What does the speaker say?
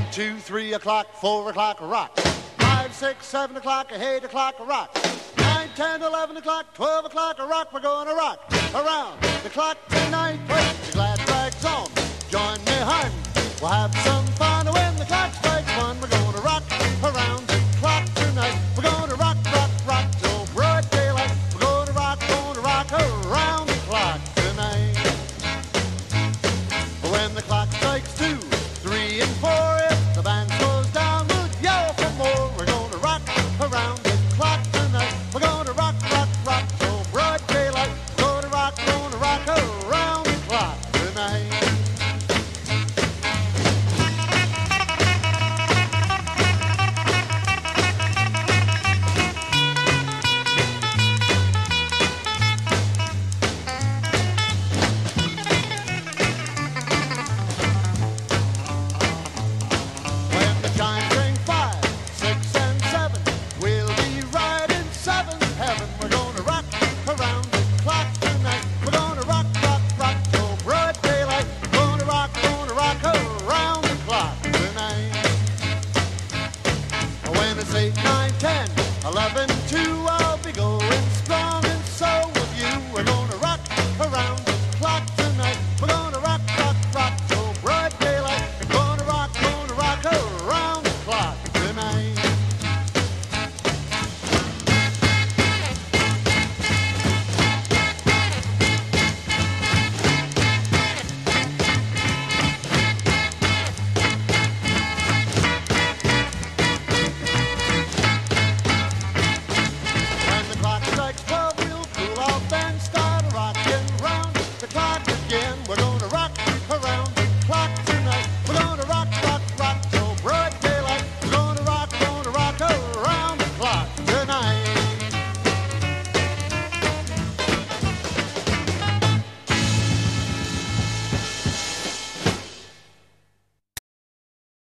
2, 3 o'clock, 4 o'clock, rock. 5, 6, 7 o'clock, 8 o'clock, rock. 9, 10, 11 o'clock, 12 o'clock, rock. We're going to rock around the clock tonight. Play the glad rags on. Join me, hun. We'll have some fun when the clock strikes 1. We're going to rock around